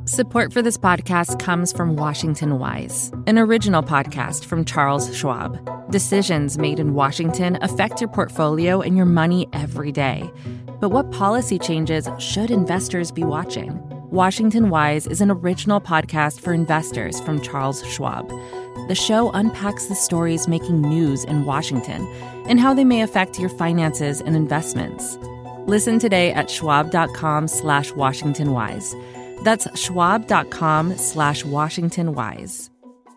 Support for this podcast comes from Washington Wise, an original podcast from Charles Schwab. Decisions made in Washington affect your portfolio and your money every day. But what policy changes should investors be watching? Washington Wise is an original podcast for investors from Charles Schwab. The show unpacks the stories making news in Washington and how they may affect your finances and investments. Listen today at schwab.com/WashingtonWise. That's schwab.com/WashingtonWise.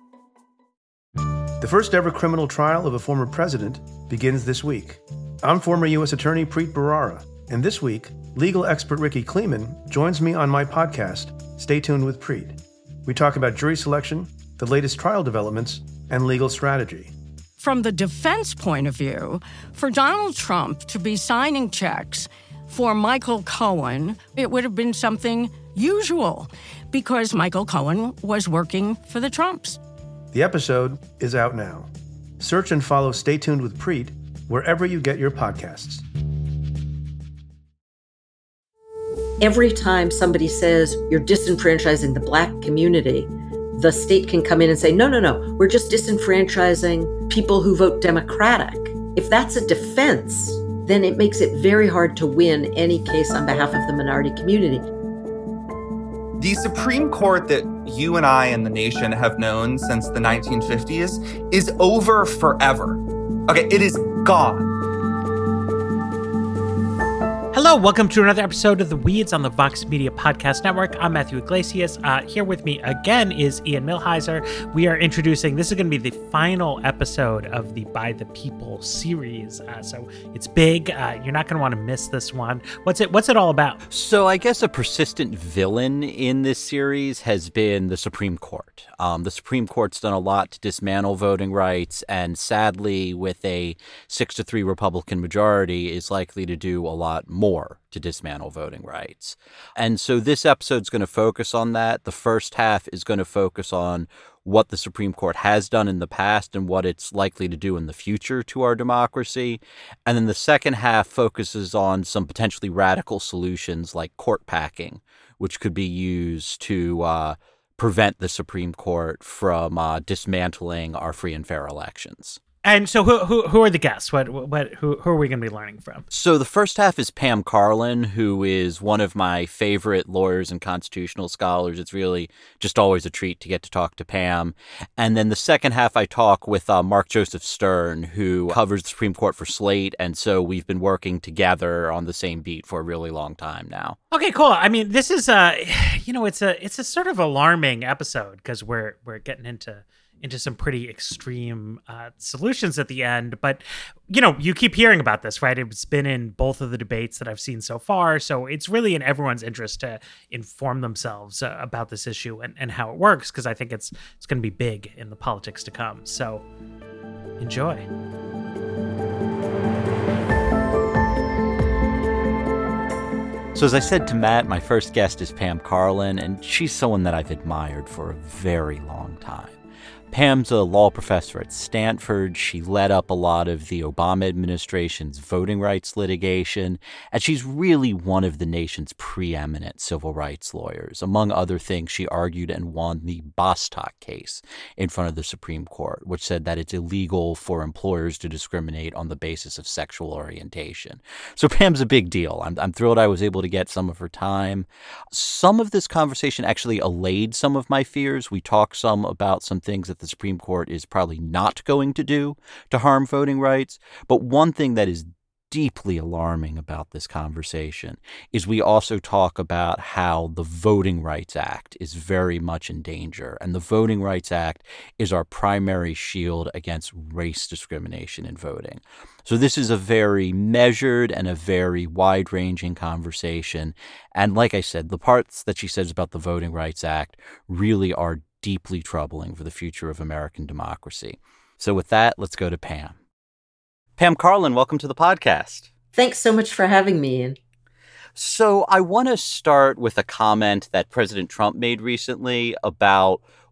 The first ever criminal trial of a former president begins this week. I'm former U.S. Attorney Preet Bharara, and this week, legal expert Ricky Kleeman joins me on my podcast, Stay Tuned with Preet. We talk about jury selection, the latest trial developments, and legal strategy. From the defense point of view, for Donald Trump to be signing checks for Michael Cohen, it would have been something usual because Michael Cohen was working for the Trumps. The episode is out now. Search and follow Stay Tuned with Preet wherever you get your podcasts. Every time somebody says you're disenfranchising the Black community, the state can come in and say, no, we're just disenfranchising people who vote Democratic. If that's a defense, then it makes it very hard to win any case on behalf of the minority community. The Supreme Court that you and I and the nation have known since the 1950s is over forever. Okay, it is gone. Hello, welcome to another episode of The Weeds on the Vox Media Podcast Network. I'm Matthew Iglesias. Here with me again is Ian Millhiser. We are introducing, this is going to be the final episode of the By the People series. So it's big. You're not going to want to miss this one. What's it all about? So I guess a persistent villain in this series has been the Supreme Court. The Supreme Court's done a lot to dismantle voting rights, and sadly, with a 6-3 Republican majority, is likely to do a lot more to dismantle voting rights. And so this episode's going to focus on that. The first half is going to focus on what the Supreme Court has done in the past and what it's likely to do in the future to our democracy. And then the second half focuses on some potentially radical solutions like court packing, which could be used to prevent the Supreme Court from dismantling our free and fair elections. And so who are the guests? Who are we going to be learning from? So the first half is Pam Karlan, who is one of my favorite lawyers and constitutional scholars. It's really just always a treat to get to talk to Pam. And then the second half, I talk with Mark Joseph Stern, who covers the Supreme Court for Slate. And so we've been working together on the same beat for a really long time now. Okay, cool. I mean, this is it's a sort of alarming episode because we're getting into some pretty extreme solutions at the end. But, you keep hearing about this, right? It's been in both of the debates that I've seen so far. So it's really in everyone's interest to inform themselves about this issue and how it works, because I think it's going to be big in the politics to come. So enjoy. So as I said to Matt, my first guest is Pam Karlan, and she's someone that I've admired for a very long time. Pam's a law professor at Stanford. She led up a lot of the Obama administration's voting rights litigation, and she's really one of the nation's preeminent civil rights lawyers. Among other things, she argued and won the Bostock case in front of the Supreme Court, which said that it's illegal for employers to discriminate on the basis of sexual orientation. So Pam's a big deal. I'm thrilled I was able to get some of her time. Some of this conversation actually allayed some of my fears. We talked some about some things that the Supreme Court is probably not going to do to harm voting rights. But one thing that is deeply alarming about this conversation is we also talk about how the Voting Rights Act is very much in danger. And the Voting Rights Act is our primary shield against race discrimination in voting. So this is a very measured and a very wide-ranging conversation. And like I said, the parts that she says about the Voting Rights Act really are deeply troubling for the future of American democracy. So with that, let's go to Pam. Pam Karlan, welcome to the podcast. Thanks so much for having me, Ian. So I want to start with a comment that President Trump made recently about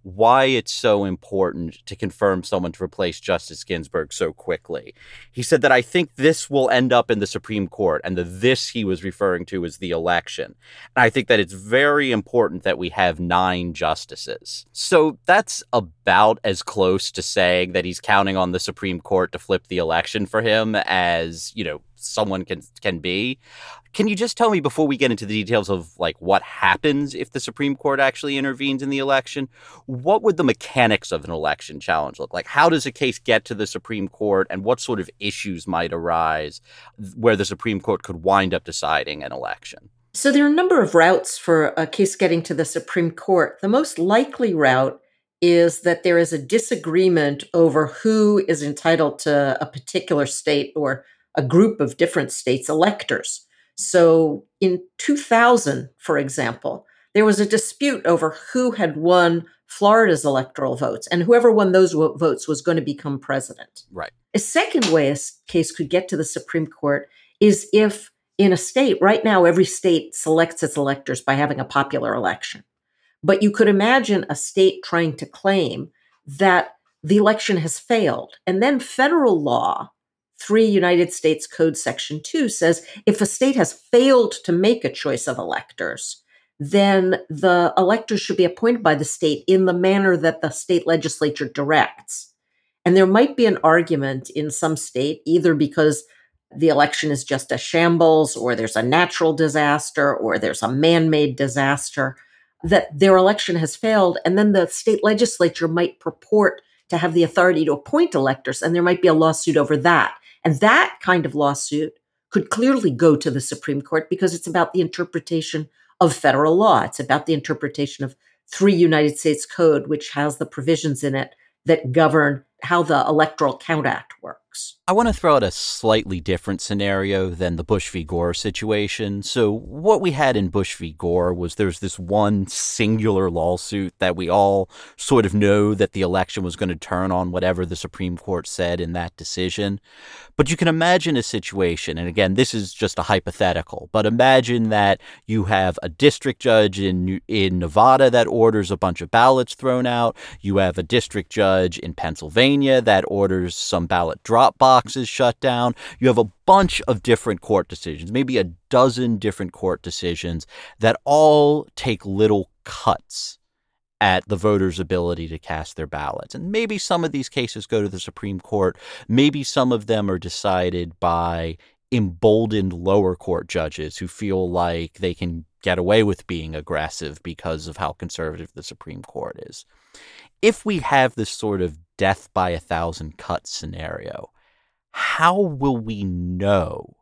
why it's so important to confirm someone to replace Justice Ginsburg so quickly. He said that I think this will end up in the Supreme Court, and the this he was referring to is the election. And I think that it's very important that we have 9 justices. So that's about as close to saying that he's counting on the Supreme Court to flip the election for him as, someone can be. Can you just tell me, before we get into the details of what happens if the Supreme Court actually intervenes in the election, what would the mechanics of an election challenge look like? How does a case get to the Supreme Court, and what sort of issues might arise where the Supreme Court could wind up deciding an election? So there are a number of routes for a case getting to the Supreme Court. The most likely route is that there is a disagreement over who is entitled to a particular state or a group of different states' electors. So in 2000, for example, there was a dispute over who had won Florida's electoral votes, and whoever won those votes was going to become president. Right. A second way a case could get to the Supreme Court is if in a state, right now, every state selects its electors by having a popular election. But you could imagine a state trying to claim that the election has failed. And then federal law, 3 United States Code Section 2, says if a state has failed to make a choice of electors, then the electors should be appointed by the state in the manner that the state legislature directs. And there might be an argument in some state, either because the election is just a shambles, or there's a natural disaster, or there's a man-made disaster, that their election has failed, and then the state legislature might purport to have the authority to appoint electors, and there might be a lawsuit over that. And that kind of lawsuit could clearly go to the Supreme Court because it's about the interpretation of federal law. It's about the interpretation of 3 United States Code, which has the provisions in it that govern how the Electoral Count Act works. I want to throw out a slightly different scenario than the Bush v. Gore situation. So what we had in Bush v. Gore was there's this one singular lawsuit that we all sort of know that the election was going to turn on whatever the Supreme Court said in that decision. But you can imagine a situation, and again, this is just a hypothetical, but imagine that you have a district judge in Nevada that orders a bunch of ballots thrown out. You have a district judge in Pennsylvania that orders some ballot drop boxes shut down. You have a bunch of different court decisions, maybe a dozen different court decisions that all take little cuts at the voters' ability to cast their ballots. And maybe some of these cases go to the Supreme Court. Maybe some of them are decided by emboldened lower court judges who feel like they can get away with being aggressive because of how conservative the Supreme Court is. If we have this sort of death by 1,000 cuts scenario, how will we know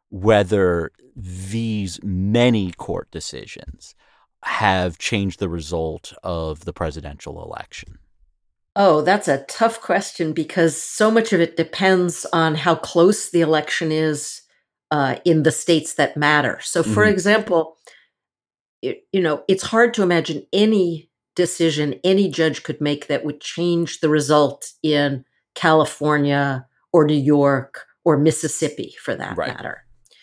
whether these many court decisions have changed the result of the presidential election? Oh, that's a tough question because so much of it depends on how close the election is in the states that matter. So, for example, it's hard to imagine any decision any judge could make that would change the result in California or New York or Mississippi, for that matter.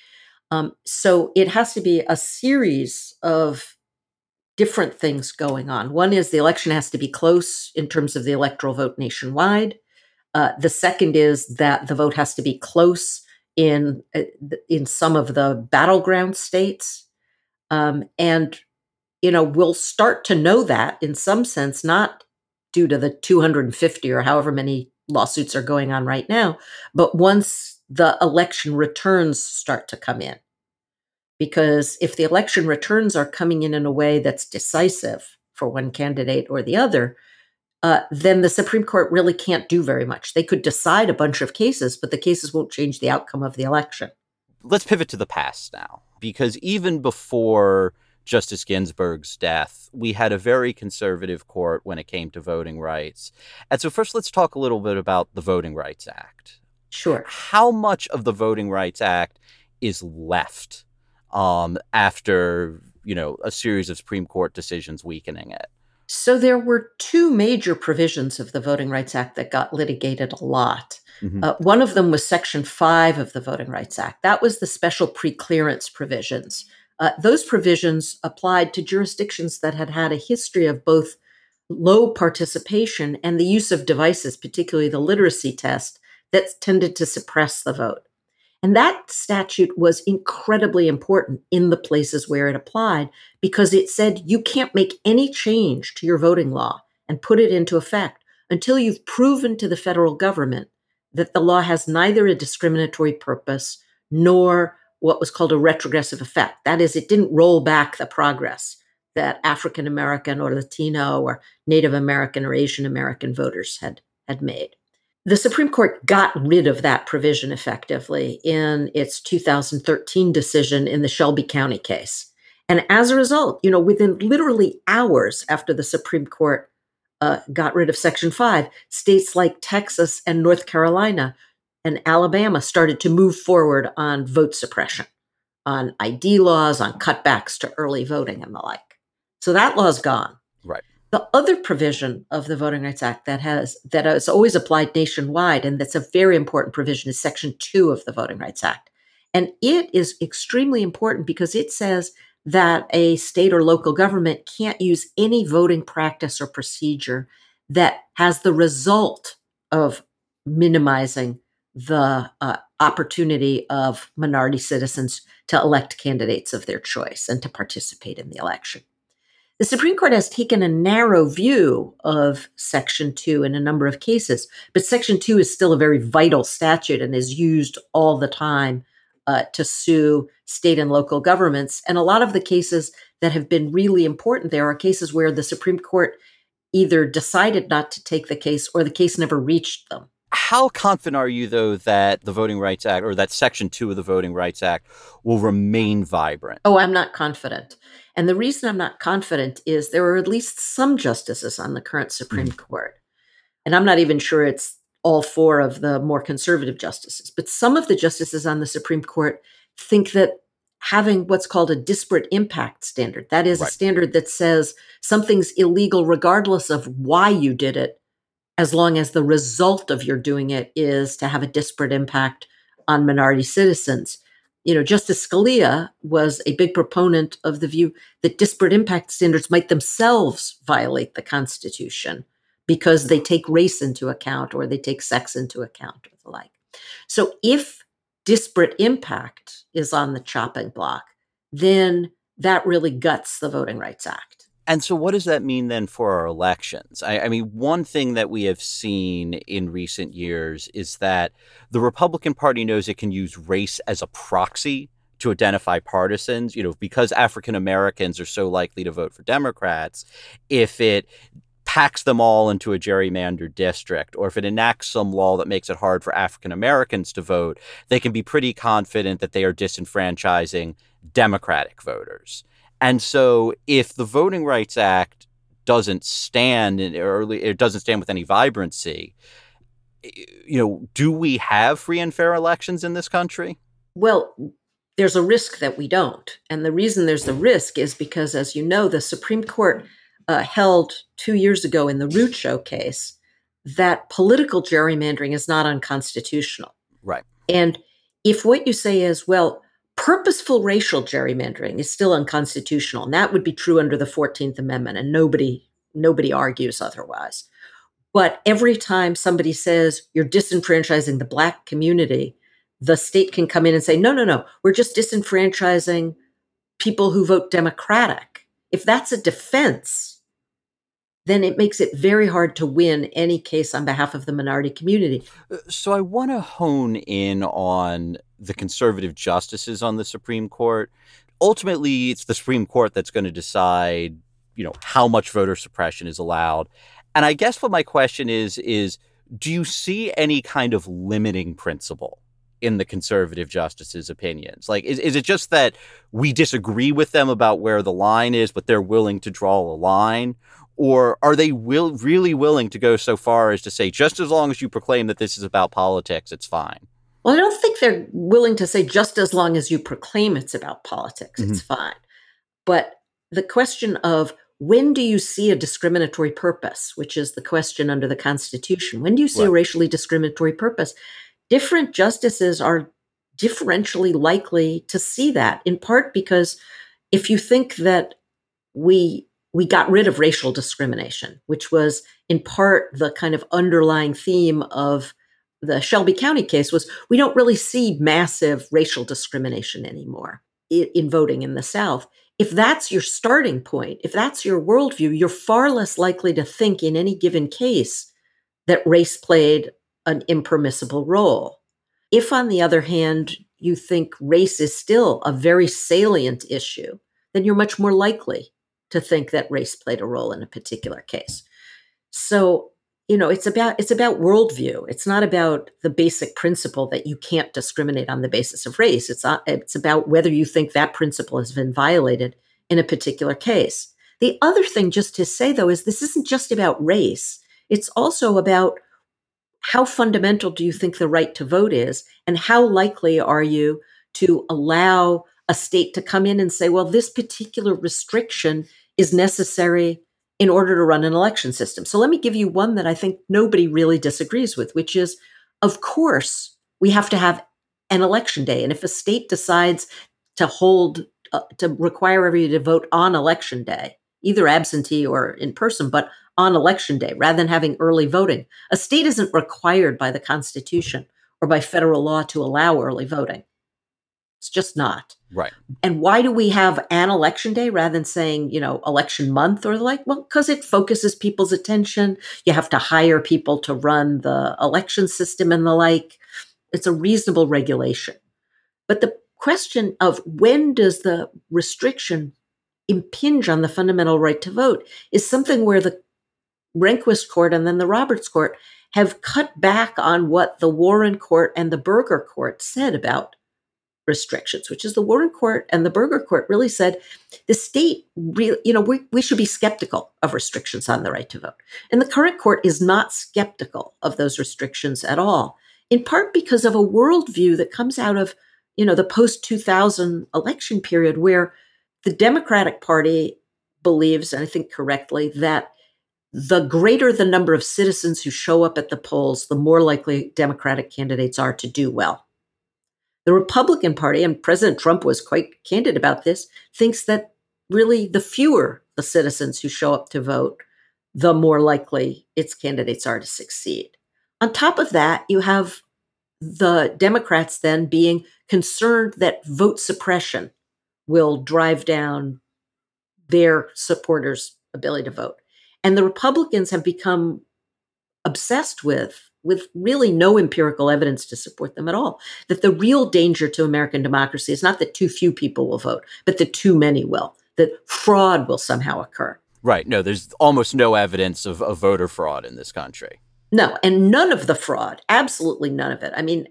So it has to be a series of different things going on. One is the election has to be close in terms of the electoral vote nationwide. The second is that the vote has to be close in some of the battleground states. And we'll start to know that in some sense, not due to the 250 or however many lawsuits are going on right now, but once the election returns start to come in. Because if the election returns are coming in a way that's decisive for one candidate or the other, then the Supreme Court really can't do very much. They could decide a bunch of cases, but the cases won't change the outcome of the election. Let's pivot to the past now, because even before Justice Ginsburg's death, we had a very conservative court when it came to voting rights. And so first, let's talk a little bit about the Voting Rights Act. Sure. How much of the Voting Rights Act is left after, a series of Supreme Court decisions weakening it? So there were 2 major provisions of the Voting Rights Act that got litigated a lot. One of them was Section 5 of the Voting Rights Act. That was the special preclearance provisions. Those provisions applied to jurisdictions that had had a history of both low participation and the use of devices, particularly the literacy test, that tended to suppress the vote. And that statute was incredibly important in the places where it applied because it said you can't make any change to your voting law and put it into effect until you've proven to the federal government that the law has neither a discriminatory purpose nor what was called a retrogressive effect. That is, it didn't roll back the progress that African American or Latino or Native American or Asian American voters had made. The Supreme Court got rid of that provision effectively in its 2013 decision in the Shelby County case. And as a result, within literally hours after the Supreme Court got rid of Section 5, states like Texas and North Carolina and Alabama started to move forward on vote suppression, on ID laws, on cutbacks to early voting and the like. So that law's gone. Right. The other provision of the Voting Rights Act that has always applied nationwide, and that's a very important provision, is Section 2 of the Voting Rights Act. And it is extremely important because it says that a state or local government can't use any voting practice or procedure that has the result of minimizing the opportunity of minority citizens to elect candidates of their choice and to participate in the election. The Supreme Court has taken a narrow view of Section 2 in a number of cases, but Section 2 is still a very vital statute and is used all the time to sue state and local governments. And a lot of the cases that have been really important there are cases where the Supreme Court either decided not to take the case or the case never reached them. How confident are you, though, that the Voting Rights Act or that Section 2 of the Voting Rights Act will remain vibrant? Oh, I'm not confident. And the reason I'm not confident is there are at least some justices on the current Supreme Court. And I'm not even sure it's all four of the more conservative justices. But some of the justices on the Supreme Court think that having what's called a disparate impact standard, that is a standard that says something's illegal regardless of why you did it, as long as the result of your doing it is to have a disparate impact on minority citizens. Justice Scalia was a big proponent of the view that disparate impact standards might themselves violate the Constitution because they take race into account or they take sex into account or the like. So if disparate impact is on the chopping block, then that really guts the Voting Rights Act. And so what does that mean then for our elections? I mean, one thing that we have seen in recent years is that the Republican Party knows it can use race as a proxy to identify partisans, because African Americans are so likely to vote for Democrats. If it packs them all into a gerrymandered district, or if it enacts some law that makes it hard for African Americans to vote, they can be pretty confident that they are disenfranchising Democratic voters. And so if the Voting Rights Act doesn't stand it doesn't stand with any vibrancy, do we have free and fair elections in this country? Well, there's a risk that we don't. And the reason there's the risk is because, as you know, the Supreme Court held 2 years ago in the Rucho case that political gerrymandering is not unconstitutional. Right. And if what you say is, well, purposeful racial gerrymandering is still unconstitutional, and that would be true under the 14th Amendment, and nobody argues otherwise. But every time somebody says you're disenfranchising the Black community, the state can come in and say, no, we're just disenfranchising people who vote Democratic. If that's a defense, then it makes it very hard to win any case on behalf of the minority community. So I want to hone in on the conservative justices on the Supreme Court. Ultimately, it's the Supreme Court that's going to decide, how much voter suppression is allowed. And I guess what my question is do you see any kind of limiting principle in the conservative justices' opinions? Like, is it just that we disagree with them about where the line is, but they're willing to draw a line? Or are they really willing to go so far as to say, just as long as you proclaim that this is about politics, it's fine? Well, I don't think they're willing to say just as long as you proclaim it's about politics, it's fine. But the question of when do you see a discriminatory purpose, which is the question under the Constitution, when do you see a racially discriminatory purpose? Different justices are differentially likely to see that, in part because if you think that we we got rid of racial discrimination, which was in part the kind of underlying theme of the Shelby County case. Was we don't really see massive racial discrimination anymore in voting in the South. If that's your starting point, if that's your worldview, you're far less likely to think in any given case that race played an impermissible role. If, on the other hand, you think race is still a very salient issue, then you're much more likely to think that race played a role in a particular case. So, it's about worldview. It's not about the basic principle that you can't discriminate on the basis of race. It's about whether you think that principle has been violated in a particular case. The other thing, just to say, though, is this isn't just about race. It's also about how fundamental do you think the right to vote is, and how likely are you to allow a state to come in and say, well, this particular restriction is necessary in order to run an election system. So let me give you one that I think nobody really disagrees with, which is, of course, we have to have an election day. And if a state decides to require everybody to vote on election day, either absentee or in person, but on election day, rather than having early voting, a state isn't required by the Constitution or by federal law to allow early voting. It's just not. Right. And why do we have an election day rather than saying, election month or the like? Well, because it focuses people's attention. You have to hire people to run the election system and the like. It's a reasonable regulation. But the question of when does the restriction impinge on the fundamental right to vote is something where the Rehnquist Court and then the Roberts Court have cut back on what the Warren Court and the Burger Court said about restrictions, which is the Warren Court and the Burger Court really said the state, we should be skeptical of restrictions on the right to vote. And the current court is not skeptical of those restrictions at all, in part because of a worldview that comes out of, the post-2000 election period, where the Democratic Party believes, and I think correctly, that the greater the number of citizens who show up at the polls, the more likely Democratic candidates are to do well. The Republican Party, and President Trump was quite candid about this, thinks that really the fewer the citizens who show up to vote, the more likely its candidates are to succeed. On top of that, you have the Democrats then being concerned that vote suppression will drive down their supporters' ability to vote. And the Republicans have become obsessed with really no empirical evidence to support them at all, that the real danger to American democracy is not that too few people will vote, but that too many will, that fraud will somehow occur. Right. No, there's almost no evidence of voter fraud in this country. No, and none of the fraud, absolutely none of it. I mean,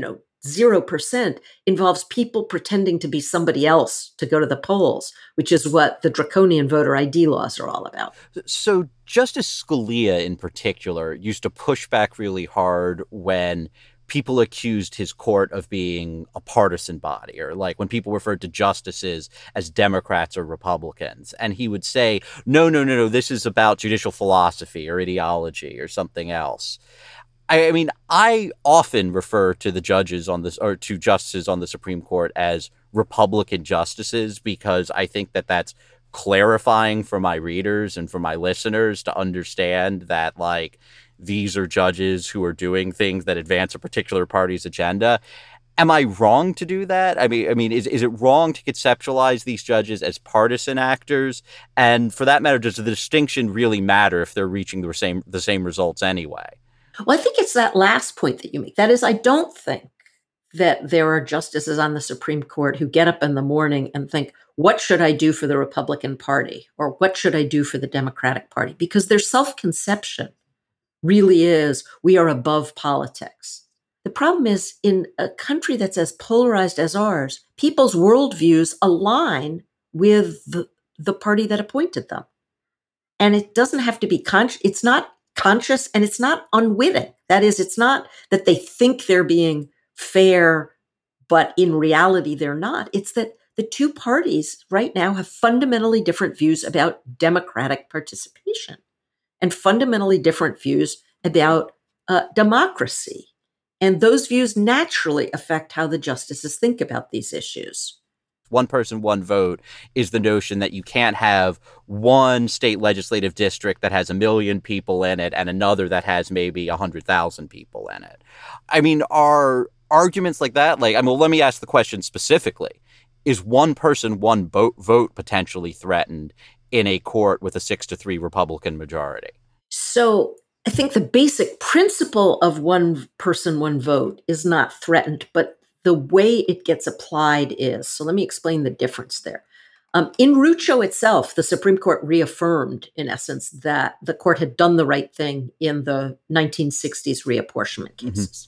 0% involves people pretending to be somebody else to go to the polls, which is what the draconian voter ID laws are all about. So Justice Scalia in particular used to push back really hard when people accused his court of being a partisan body, or like when people referred to justices as Democrats or Republicans. And he would say, no, this is about judicial philosophy or ideology or something else. I mean, I often refer to the judges on this, or to justices on the Supreme Court, as Republican justices, because I think that that's clarifying for my readers and for my listeners to understand that, like, these are judges who are doing things that advance a particular party's agenda. Am I wrong to do that? I mean, is it wrong to conceptualize these judges as partisan actors? And for that matter, does the distinction really matter if they're reaching the same results anyway? Well, I think it's that last point that you make. That is, I don't think that there are justices on the Supreme Court who get up in the morning and think, what should I do for the Republican Party? Or what should I do for the Democratic Party? Because their self-conception really is, we are above politics. The problem is, in a country that's as polarized as ours, people's worldviews align with the party that appointed them. And it doesn't have to be it's not conscious, and it's not unwitting. That is, it's not that they think they're being fair, but in reality they're not. It's that the two parties right now have fundamentally different views about democratic participation and fundamentally different views about democracy. And those views naturally affect how the justices think about these issues. One person, one vote is the notion that you can't have one state legislative district that has 1 million people in it and another that has maybe 100,000 people in it. I mean, are arguments like that, let me ask the question specifically. Is one person, one vote potentially threatened in a court with a 6-3 Republican majority? So I think the basic principle of one person, one vote is not threatened, but the way it gets applied is. So let me explain the difference there. In Rucho itself, the Supreme Court reaffirmed, in essence, that the court had done the right thing in the 1960s reapportionment cases.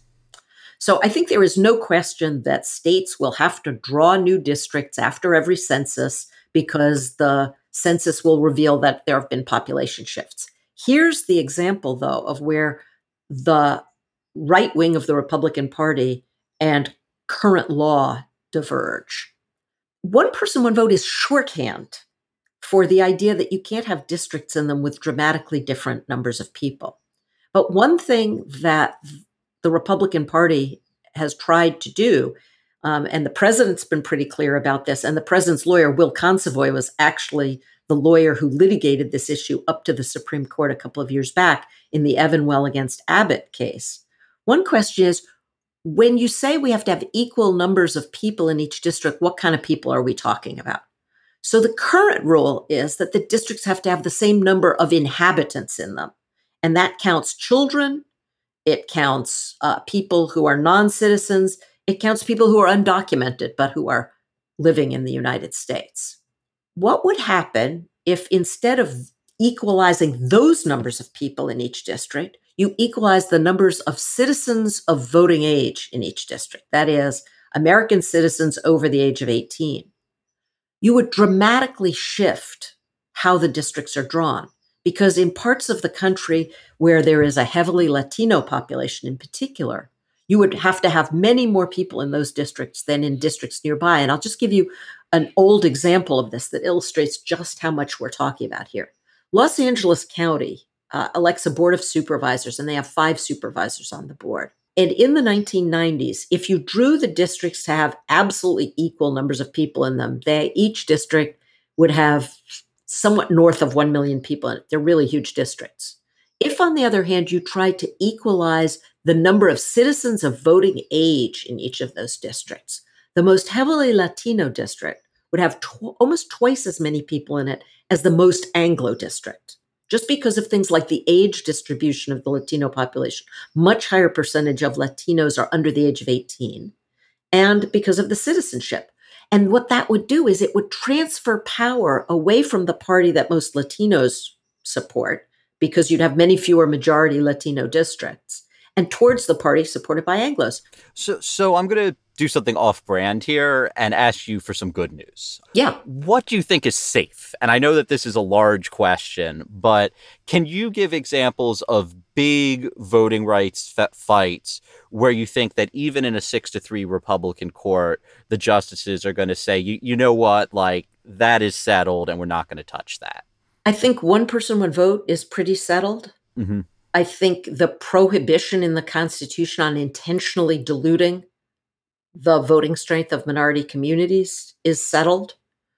So I think there is no question that states will have to draw new districts after every census because the census will reveal that there have been population shifts. Here's the example, though, of where the right wing of the Republican Party and current law diverge. One person, one vote is shorthand for the idea that you can't have districts in them with dramatically different numbers of people. But one thing that the Republican Party has tried to do, and the president's been pretty clear about this, and the president's lawyer, Will Consovoy, was actually the lawyer who litigated this issue up to the Supreme Court a couple of years back in the Evanwell against Abbott case. One question is, when you say we have to have equal numbers of people in each district, what kind of people are we talking about? So the current rule is that the districts have to have the same number of inhabitants in them. And that counts children, it counts people who are non-citizens, it counts people who are undocumented but who are living in the United States. What would happen if instead of equalizing those numbers of people in each district, you equalize the numbers of citizens of voting age in each district? That is, American citizens over the age of 18. You would dramatically shift how the districts are drawn, because in parts of the country where there is a heavily Latino population in particular, you would have to have many more people in those districts than in districts nearby. And I'll just give you an old example of this that illustrates just how much we're talking about here. Los Angeles County elects a board of supervisors, and they have 5 supervisors on the board. And in the 1990s, if you drew the districts to have absolutely equal numbers of people in them, each district would have somewhat north of 1 million people in it. They're really huge districts. If, on the other hand, you tried to equalize the number of citizens of voting age in each of those districts, the most heavily Latino district would have almost twice as many people in it as the most Anglo district, just because of things like the age distribution of the Latino population. Much higher percentage of Latinos are under the age of 18, and because of the citizenship. And what that would do is it would transfer power away from the party that most Latinos support, because you'd have many fewer majority Latino districts, and towards the party supported by Anglos. So I'm going to do something off-brand here and ask you for some good news. Yeah. What do you think is safe? And I know that this is a large question, but can you give examples of big voting rights fights where you think that even in a 6-3 Republican court, the justices are going to say, you know what, that is settled and we're not going to touch that? I think one person, one vote is pretty settled. Mm-hmm. I think the prohibition in the Constitution on intentionally diluting the voting strength of minority communities is settled.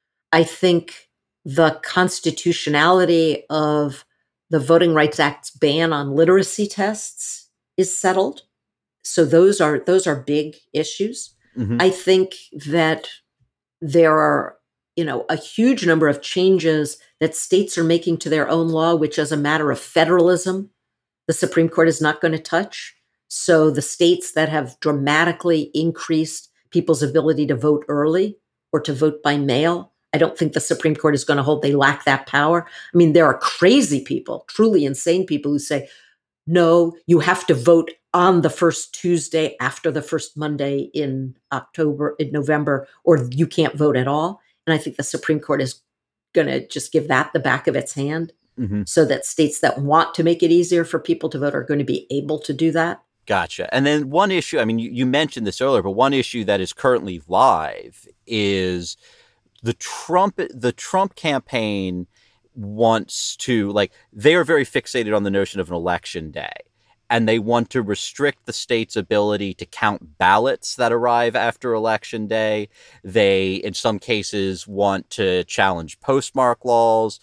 I think the constitutionality of the Voting Rights Act's ban on literacy tests is settled. So those are big issues. Mm-hmm. I think that there are, a huge number of changes that states are making to their own law, which as a matter of federalism, the Supreme Court is not going to touch. So the states that have dramatically increased people's ability to vote early or to vote by mail, I don't think the Supreme Court is going to hold they lack that power. I mean, there are crazy people, truly insane people who say, no, you have to vote on the first Tuesday after the first Monday in November, or you can't vote at all. And I think the Supreme Court is going to just give that the back of its hand, mm-hmm. so that states that want to make it easier for people to vote are going to be able to do that. Gotcha. And then one issue, I mean, you mentioned this earlier, but one issue that is currently live is the Trump campaign wants to, they are very fixated on the notion of an election day. and they want to restrict the state's ability to count ballots that arrive after Election Day. They, in some cases, want to challenge postmark laws.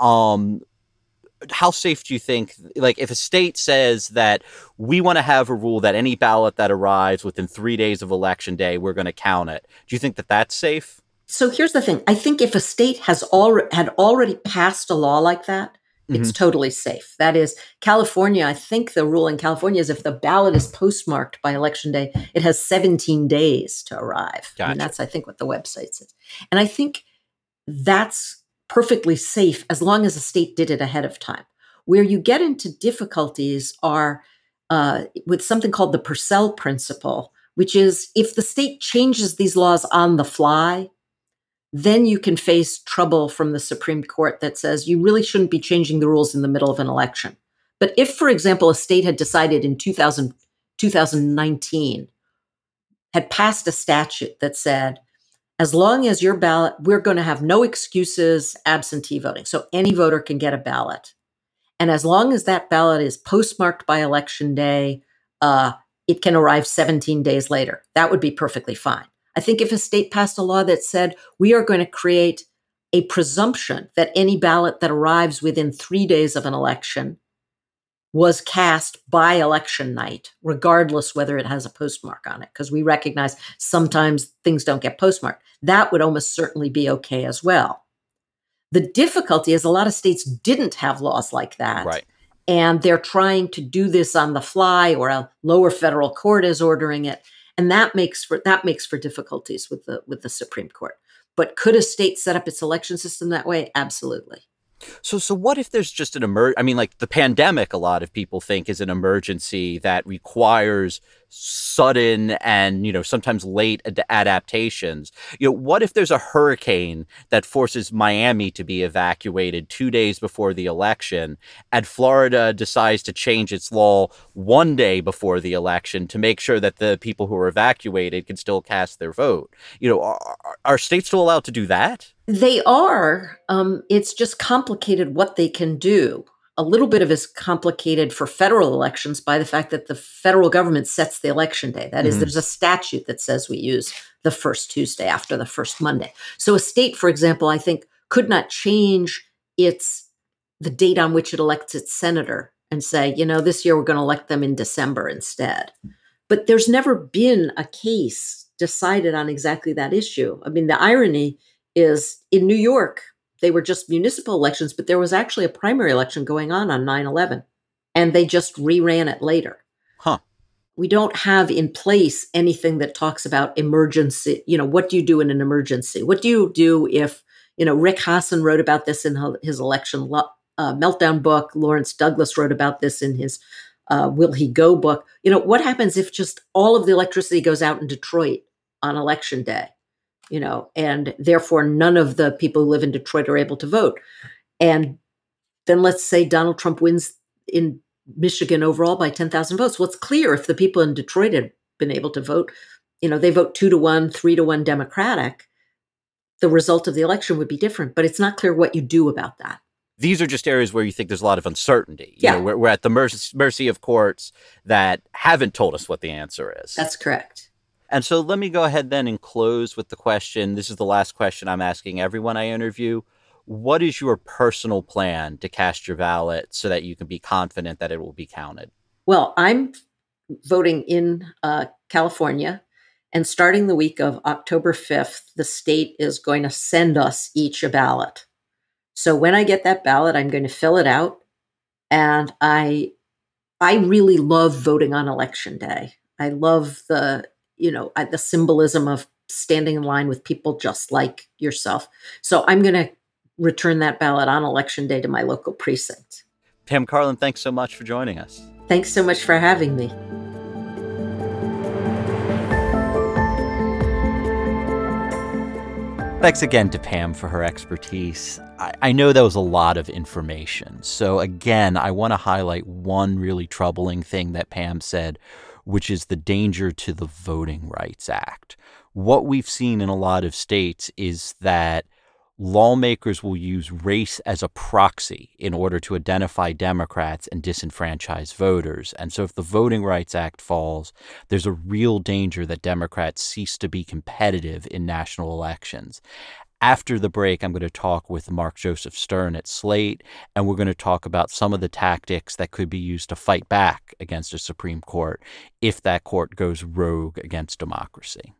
How safe do you think, like, if a state says that we want to have a rule that any ballot that arrives within 3 days of Election Day, we're going to count it, do you think that that's safe? So here's the thing. I think if a state had already passed a law like that, it's totally safe. That is, California, I think the rule in California is if the ballot is postmarked by Election Day, it has 17 days to arrive. Gotcha. I mean, that's, I think, what the website says. And I think that's perfectly safe as long as a state did it ahead of time. Where you get into difficulties are with something called the Purcell principle, which is if the state changes these laws on the fly, then you can face trouble from the Supreme Court that says you really shouldn't be changing the rules in the middle of an election. But if, for example, a state had decided in 2019, had passed a statute that said, as long as your ballot, we're going to have no excuses absentee voting. So any voter can get a ballot. And as long as that ballot is postmarked by Election Day, it can arrive 17 days later. That would be perfectly fine. I think if a state passed a law that said we are going to create a presumption that any ballot that arrives within 3 days of an election was cast by election night, regardless whether it has a postmark on it, because we recognize sometimes things don't get postmarked, that would almost certainly be okay as well. The difficulty is a lot of states didn't have laws like that. Right. And they're trying to do this on the fly, or a lower federal court is ordering it. And that makes for difficulties with the Supreme Court. But could a state set up its election system that way? Absolutely. So what if there's just an like the pandemic, a lot of people think is an emergency that requires sudden and, sometimes late adaptations. What if there's a hurricane that forces Miami to be evacuated 2 days before the election, and Florida decides to change its law 1 day before the election to make sure that the people who are evacuated can still cast their vote? Are states still allowed to do that? They are. It's just complicated what they can do. A little bit of it is complicated for federal elections by the fact that the federal government sets the election day. That is, there's a statute that says we use the first Tuesday after the first Monday. So a state, for example, I think could not change the date on which it elects its senator and say, this year we're going to elect them in December instead. But there's never been a case decided on exactly that issue. I mean, the irony is in New York, they were just municipal elections, but there was actually a primary election going on 9/11, and they just reran it later. Huh. We don't have in place anything that talks about emergency. What do you do in an emergency? What do you do if, Rick Hasen wrote about this in his election meltdown book. Lawrence Douglas wrote about this in his Will He Go book. What happens if just all of the electricity goes out in Detroit on election day? And therefore none of the people who live in Detroit are able to vote. And then let's say Donald Trump wins in Michigan overall by 10,000 votes. Well, it's clear if the people in Detroit had been able to vote, they vote 2-1, 3-1 Democratic, the result of the election would be different. But it's not clear what you do about that. These are just areas where you think there's a lot of uncertainty. Yeah. We're at the mercy of courts that haven't told us what the answer is. That's correct. And so let me go ahead then and close with the question. This is the last question I'm asking everyone I interview. What is your personal plan to cast your ballot so that you can be confident that it will be counted? Well, I'm voting in California, and starting the week of October 5th, the state is going to send us each a ballot. So when I get that ballot, I'm going to fill it out. And I really love voting on Election Day. I love the symbolism of standing in line with people just like yourself. So I'm going to return that ballot on Election Day to my local precinct. Pam Karlan, thanks so much for joining us. Thanks so much for having me. Thanks again to Pam for her expertise. I know that was a lot of information. So again, I want to highlight one really troubling thing that Pam said, which is the danger to the Voting Rights Act. What we've seen in a lot of states is that lawmakers will use race as a proxy in order to identify Democrats and disenfranchise voters. And so if the Voting Rights Act falls, there's a real danger that Democrats cease to be competitive in national elections. After the break, I'm going to talk with Mark Joseph Stern at Slate, and we're going to talk about some of the tactics that could be used to fight back against a Supreme Court if that court goes rogue against democracy.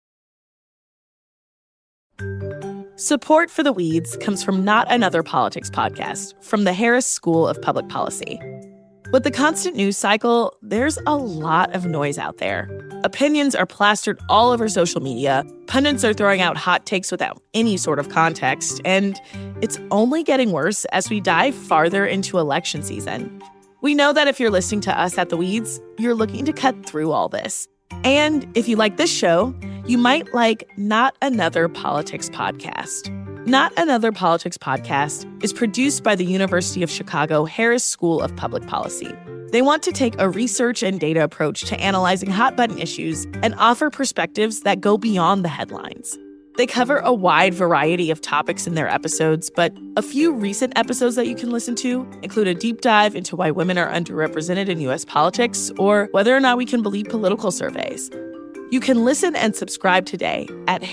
Support for The Weeds comes from Not Another Politics podcast from the Harris School of Public Policy. With the constant news cycle, there's a lot of noise out there. Opinions are plastered all over social media, pundits are throwing out hot takes without any sort of context, and it's only getting worse as we dive farther into election season. We know that if you're listening to us at The Weeds, you're looking to cut through all this. And if you like this show, you might like Not Another Politics podcast. Not Another Politics podcast is produced by the University of Chicago Harris School of Public Policy. They want to take a research and data approach to analyzing hot-button issues and offer perspectives that go beyond the headlines. They cover a wide variety of topics in their episodes, but a few recent episodes that you can listen to include a deep dive into why women are underrepresented in U.S. politics or whether or not we can believe political surveys. You can listen and subscribe today at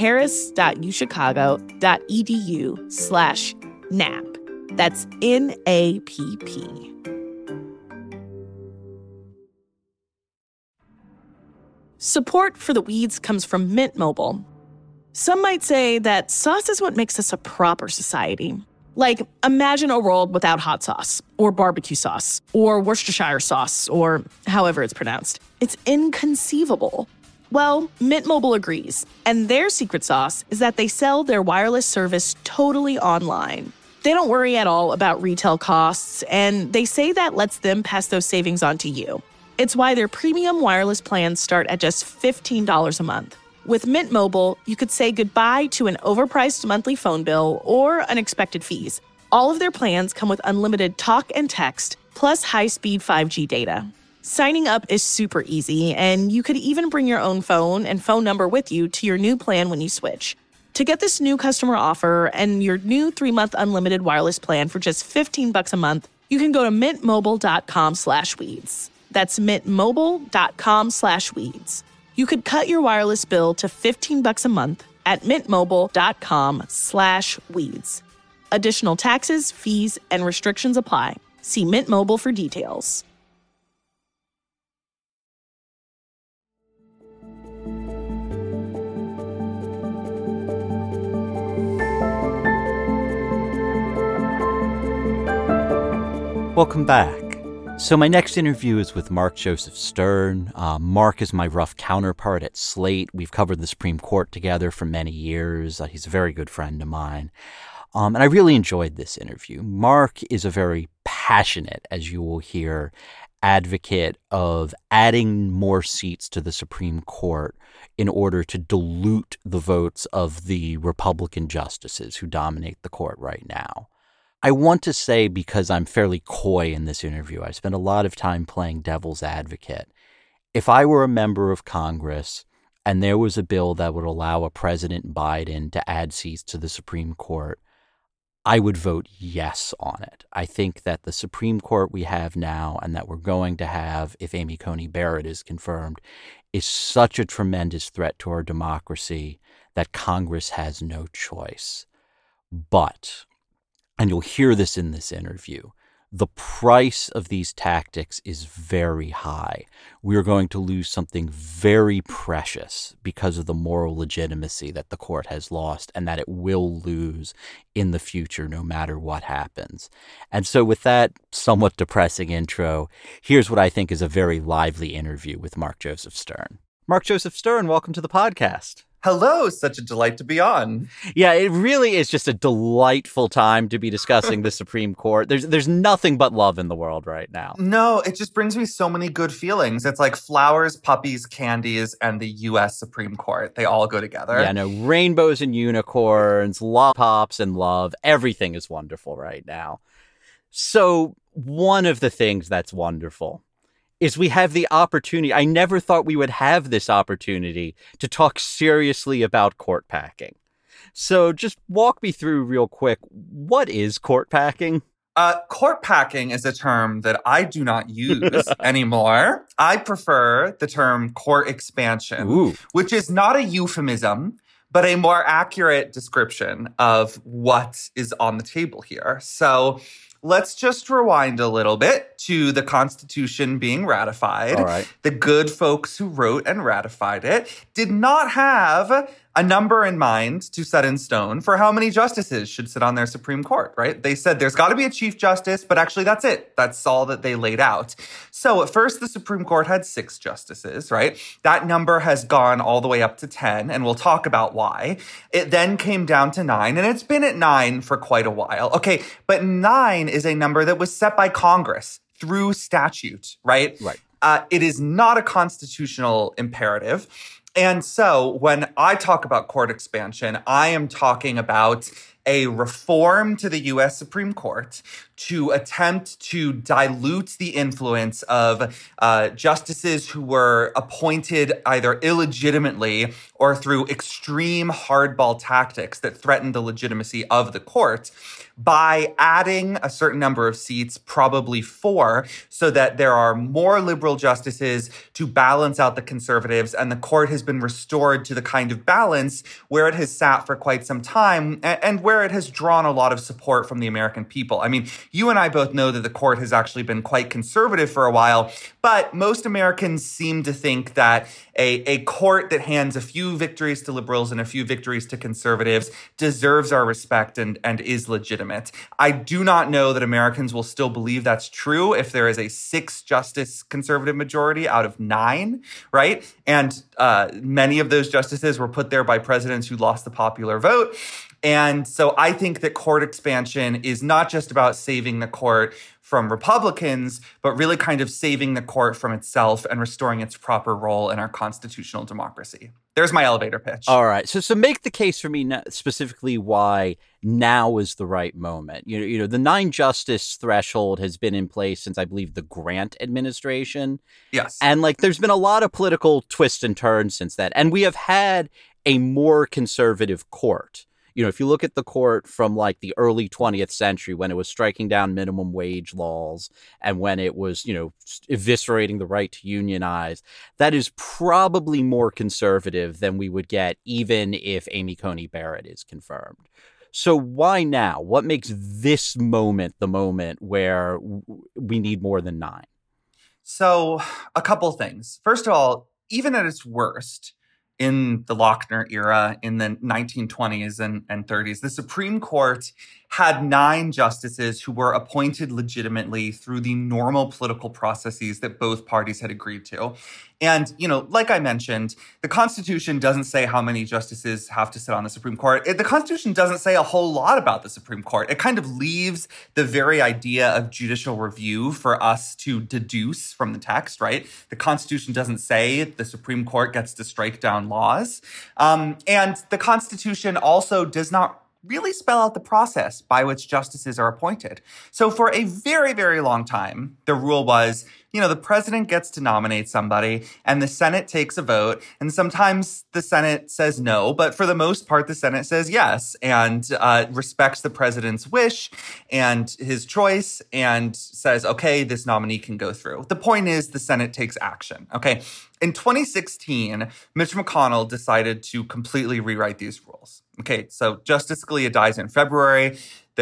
harris.uchicago.edu/NAP. That's NAPP. Support for The Weeds comes from Mint Mobile. Some might say that sauce is what makes us a proper society. Like, imagine a world without hot sauce, or barbecue sauce, or Worcestershire sauce, or however it's pronounced. It's inconceivable. Well, Mint Mobile agrees, and their secret sauce is that they sell their wireless service totally online. They don't worry at all about retail costs, and they say that lets them pass those savings on to you. It's why their premium wireless plans start at just $15 a month. With Mint Mobile, you could say goodbye to an overpriced monthly phone bill or unexpected fees. All of their plans come with unlimited talk and text, plus high-speed 5G data. Signing up is super easy, and you could even bring your own phone and phone number with you to your new plan when you switch. To get this new customer offer and your new 3-month unlimited wireless plan for just $15 a month, you can go to mintmobile.com/weeds. That's mintmobile.com/weeds. You could cut your wireless bill to $15 a month at mintmobile.com/weeds. Additional taxes, fees, and restrictions apply. See Mint Mobile for details. Welcome back. So my next interview is with Mark Joseph Stern. Mark is my rough counterpart at Slate. We've covered the Supreme Court together for many years. He's a very good friend of mine. And I really enjoyed this interview. Mark is a very passionate, as you will hear, advocate of adding more seats to the Supreme Court in order to dilute the votes of the Republican justices who dominate the court right now. I want to say, because I'm fairly coy in this interview, I spent a lot of time playing devil's advocate. If I were a member of Congress and there was a bill that would allow a President Biden to add seats to the Supreme Court, I would vote yes on it. I think that the Supreme Court we have now and that we're going to have, if Amy Coney Barrett is confirmed, is such a tremendous threat to our democracy that Congress has no choice. But, and you'll hear this in this interview, the price of these tactics is very high. We are going to lose something very precious because of the moral legitimacy that the court has lost and that it will lose in the future no matter what happens. And so with that somewhat depressing intro, here's what I think is a very lively interview with Mark Joseph Stern. Mark Joseph Stern, welcome to the podcast. Hello, such a delight to be on. Yeah, it really is just a delightful time to be discussing the Supreme Court. There's nothing but love in the world right now. No, it just brings me so many good feelings. It's like flowers, puppies, candies, and the U.S. Supreme Court. They all go together. Yeah, no, rainbows and unicorns, lollipops and love. Everything is wonderful right now. So one of the things that's wonderful is we have the opportunity. I never thought we would have this opportunity to talk seriously about court packing. So just walk me through real quick. What is court packing? Court packing is a term that I do not use anymore. I prefer the term court expansion, which is not a euphemism, but a more accurate description of what is on the table here. So let's just rewind a little bit to the Constitution being ratified. All right. The good folks who wrote and ratified it did not have a number in mind to set in stone for how many justices should sit on their Supreme Court, right? They said there's got to be a Chief Justice, but actually that's it. That's all that they laid out. So at first, the Supreme Court had 6 justices, right? That number has gone all the way up to 10, and we'll talk about why. It then came down to 9, and it's been at 9 for quite a while. Okay, but 9 is a number that was set by Congress through statute, right? Right. It is not a constitutional imperative. And so when I talk about court expansion, I am talking about a reform to the U.S. Supreme Court to attempt to dilute the influence of justices who were appointed either illegitimately or through extreme hardball tactics that threatened the legitimacy of the court by adding a certain number of seats, probably 4, so that there are more liberal justices to balance out the conservatives, and the court has been restored to the kind of balance where it has sat for quite some time and where it has drawn a lot of support from the American people. I mean, you and I both know that the court has actually been quite conservative for a while, but most Americans seem to think that a court that hands a few victories to liberals and a few victories to conservatives deserves our respect and is legitimate. I do not know that Americans will still believe that's true if there is a 6-justice conservative majority out of 9, right? And many of those justices were put there by presidents who lost the popular vote. And so I think that court expansion is not just about saving the court from Republicans, but really kind of saving the court from itself and restoring its proper role in our constitutional democracy. There's my elevator pitch. All right. So make the case for me specifically why now is the right moment. You know, the 9-justice threshold has been in place since, I believe, the Grant administration. Yes. And there's been a lot of political twists and turns since then. And we have had a more conservative court. You know, if you look at the court from the early 20th century when it was striking down minimum wage laws and when it was, eviscerating the right to unionize, that is probably more conservative than we would get even if Amy Coney Barrett is confirmed. So why now? What makes this moment the moment where we need more than 9? So a couple things. First of all, even at its worst, in the Lochner era in the 1920s and 30s, the Supreme Court had 9 justices who were appointed legitimately through the normal political processes that both parties had agreed to. And, like I mentioned, the Constitution doesn't say how many justices have to sit on the Supreme Court. The Constitution doesn't say a whole lot about the Supreme Court. It kind of leaves the very idea of judicial review for us to deduce from the text, right? The Constitution doesn't say the Supreme Court gets to strike down laws. And the Constitution also does not really spell out the process by which justices are appointed. So for a very, very long time, the rule was, the president gets to nominate somebody and the Senate takes a vote. And sometimes the Senate says no, but for the most part, the Senate says yes and respects the president's wish and his choice and says, okay, this nominee can go through. The point is the Senate takes action. Okay. In 2016, Mitch McConnell decided to completely rewrite these rules. Okay, so Justice Scalia dies in February.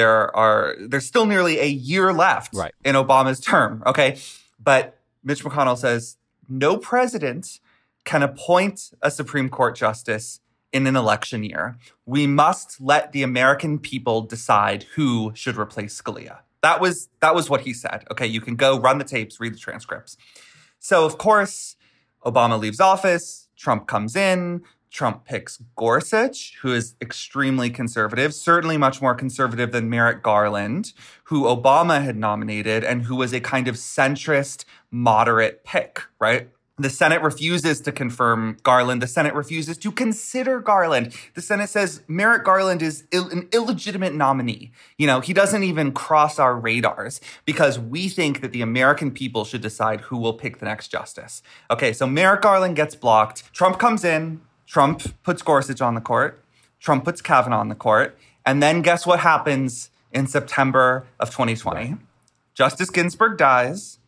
There's still nearly a year left in Obama's term, okay? But Mitch McConnell says no president can appoint a Supreme Court justice in an election year. We must let the American people decide who should replace Scalia. That was what he said. Okay, you can go run the tapes, read the transcripts. So, of course, Obama leaves office, Trump comes in, Trump picks Gorsuch, who is extremely conservative, certainly much more conservative than Merrick Garland, who Obama had nominated and who was a kind of centrist, moderate pick, right? The Senate refuses to confirm Garland. The Senate refuses to consider Garland. The Senate says Merrick Garland is an illegitimate nominee. He doesn't even cross our radars because we think that the American people should decide who will pick the next justice. Okay, so Merrick Garland gets blocked. Trump comes in. Trump puts Gorsuch on the court. Trump puts Kavanaugh on the court. And then guess what happens in September of 2020? Right. Justice Ginsburg dies.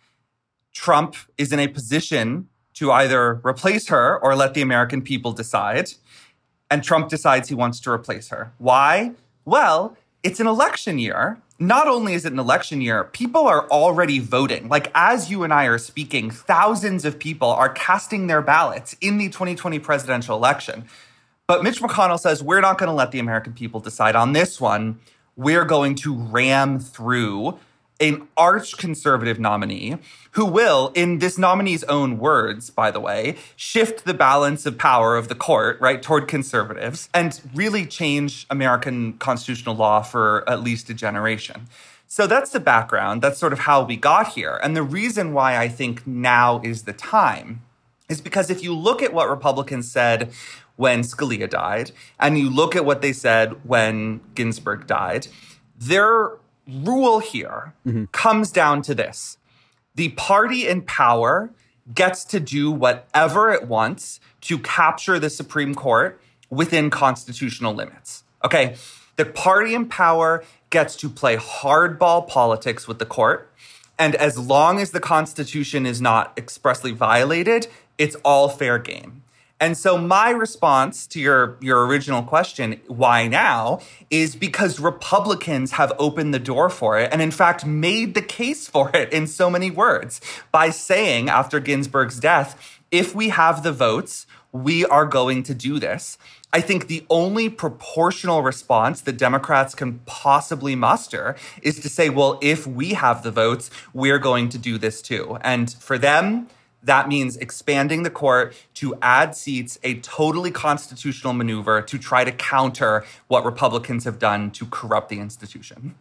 Trump is in a position to either replace her or let the American people decide. And Trump decides he wants to replace her. Why? Well, it's an election year. Not only is it an election year, people are already voting. Like, as you and I are speaking, thousands of people are casting their ballots in the 2020 presidential election. But Mitch McConnell says, we're not going to let the American people decide on this one. We're going to ram through an arch-conservative nominee who will, in this nominee's own words, by the way, shift the balance of power of the court, right, toward conservatives and really change American constitutional law for at least a generation. So that's the background. That's sort of how we got here. And the reason why I think now is the time is because if you look at what Republicans said when Scalia died, and you look at what they said when Ginsburg died, their rule here comes down to this. The party in power gets to do whatever it wants to capture the Supreme Court within constitutional limits. Okay, the party in power gets to play hardball politics with the court. And as long as the Constitution is not expressly violated, it's all fair game. And so my response to your original question, why now, is because Republicans have opened the door for it and in fact made the case for it in so many words by saying after Ginsburg's death, if we have the votes, we are going to do this. I think the only proportional response that Democrats can possibly muster is to say, well, if we have the votes, we're going to do this too. And for them, that means expanding the court to add seats, a totally constitutional maneuver to try to counter what Republicans have done to corrupt the institution.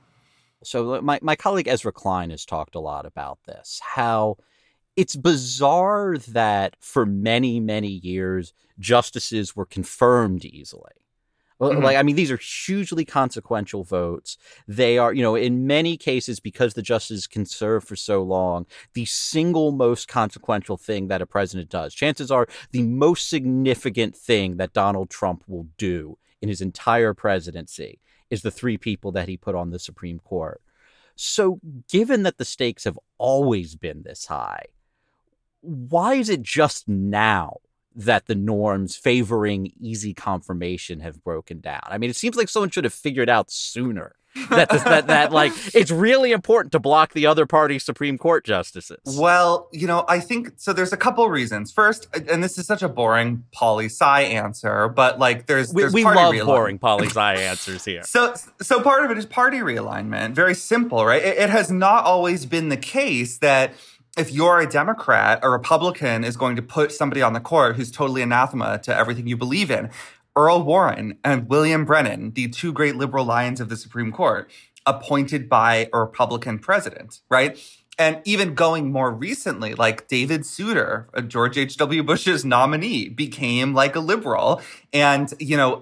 So my colleague Ezra Klein has talked a lot about this, how it's bizarre that for many, many years, justices were confirmed easily. Like, I mean, these are hugely consequential votes. They are, in many cases, because the justices can serve for so long, the single most consequential thing that a president does. Chances are the most significant thing that Donald Trump will do in his entire presidency is the three people that he put on the Supreme Court. So given that the stakes have always been this high, why is it just now that the norms favoring easy confirmation have broken down? I mean, it seems like someone should have figured out sooner that like it's really important to block the other party's Supreme Court justices. Well, I think so. There's a couple of reasons. First, and this is such a boring poli-sci answer, but like there's we love boring poli-sci answers here. So part of it is party realignment. Very simple, right? It has not always been the case that if you're a Democrat, a Republican is going to put somebody on the court who's totally anathema to everything you believe in. Earl Warren and William Brennan, the two great liberal lions of the Supreme Court, appointed by a Republican president, right? And even going more recently, like David Souter, George H.W. Bush's nominee, became like a liberal. And,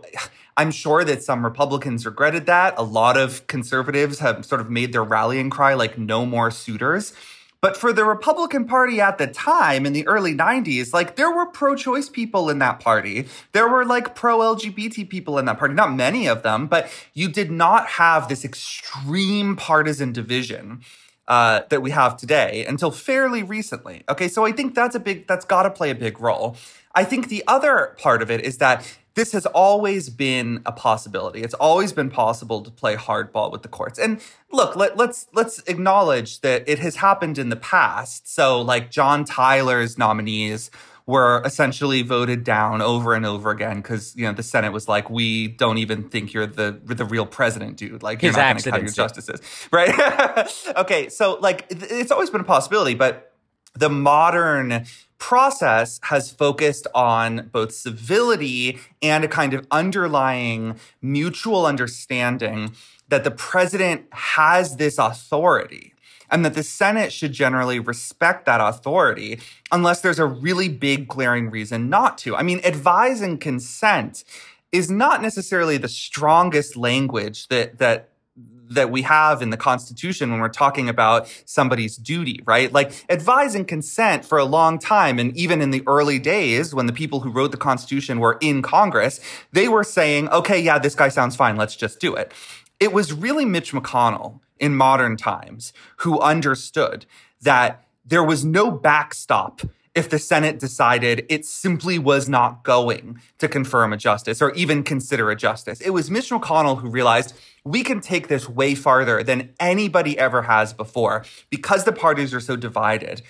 I'm sure that some Republicans regretted that. A lot of conservatives have sort of made their rallying cry, like, no more Souters. But for the Republican Party at the time, in the early 90s, like, there were pro-choice people in that party. There were, like, pro-LGBT people in that party. Not many of them, but you did not have this extreme partisan division that we have today until fairly recently. Okay, so I think that's got to play a big role. I think the other part of it is that this has always been a possibility. It's always been possible to play hardball with the courts. And look, let's acknowledge that it has happened in the past. So like John Tyler's nominees were essentially voted down over and over again because, the Senate was like, we don't even think you're the real president, dude. Like, you're not going to cut your justices. Right? Okay, so like it's always been a possibility, but the modern process has focused on both civility and a kind of underlying mutual understanding that the president has this authority and that the Senate should generally respect that authority unless there's a really big glaring reason not to. I mean, advise and consent is not necessarily the strongest language that that we have in the Constitution when we're talking about somebody's duty, right? Like advise and consent for a long time. And even in the early days when the people who wrote the Constitution were in Congress, they were saying, okay, yeah, this guy sounds fine. Let's just do it. It was really Mitch McConnell in modern times who understood that there was no backstop if the Senate decided it simply was not going to confirm a justice or even consider a justice. It was Mitch McConnell who realized we can take this way farther than anybody ever has before because the parties are so divided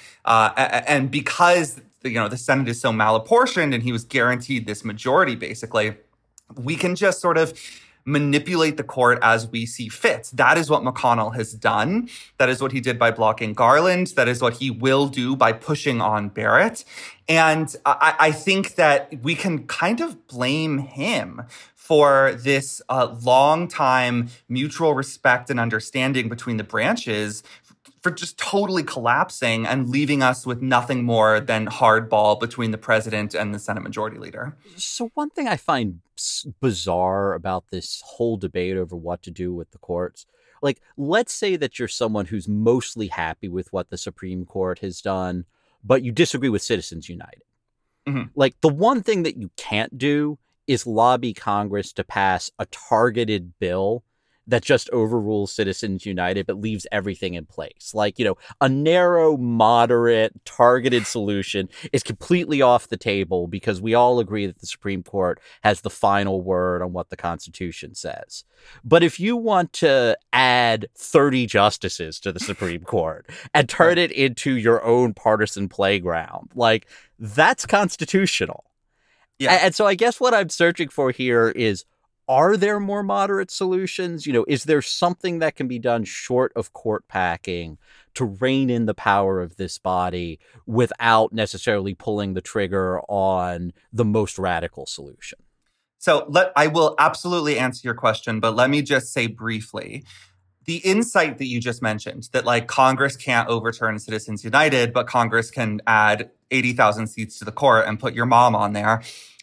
and because the Senate is so malapportioned and he was guaranteed this majority, basically. We can just sort of manipulate the court as we see fit. That is what McConnell has done. That is what he did by blocking Garland. That is what he will do by pushing on Barrett. And I think that we can kind of blame him for this long time mutual respect and understanding between the branches for just totally collapsing and leaving us with nothing more than hardball between the president and the Senate Majority Leader. So one thing I find bizarre about this whole debate over what to do with the courts, like, let's say that you're someone who's mostly happy with what the Supreme Court has done, but you disagree with Citizens United. Mm-hmm. Like, the one thing that you can't do is lobby Congress to pass a targeted bill that just overrules Citizens United, but leaves everything in place. Like, a narrow, moderate, targeted solution is completely off the table because we all agree that the Supreme Court has the final word on what the Constitution says. But if you want to add 30 justices to the Supreme Court and turn it into your own partisan playground, like, that's constitutional. Yeah. And so I guess what I'm searching for here is, are there more moderate solutions? Is there something that can be done short of court packing to rein in the power of this body without necessarily pulling the trigger on the most radical solution? So I will absolutely answer your question, but let me just say briefly, the insight that you just mentioned, that like Congress can't overturn Citizens United, but Congress can add 80,000 seats to the court and put your mom on there.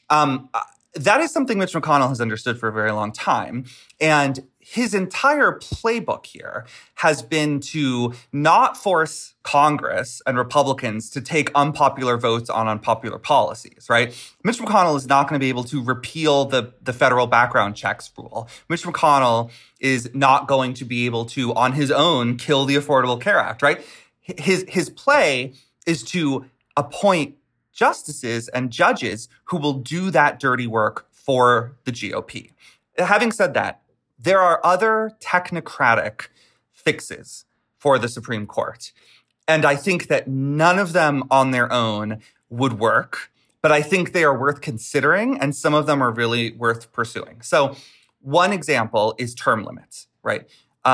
That is something Mitch McConnell has understood for a very long time. And his entire playbook here has been to not force Congress and Republicans to take unpopular votes on unpopular policies, right? Mitch McConnell is not going to be able to repeal the federal background checks rule. Mitch McConnell is not going to be able to, on his own, kill the Affordable Care Act, right? His play is to appoint justices and judges who will do that dirty work for the GOP. Having said that, there are other technocratic fixes for the Supreme Court. And I think that none of them on their own would work, but I think they are worth considering, and some of them are really worth pursuing. So one example is term limits, right?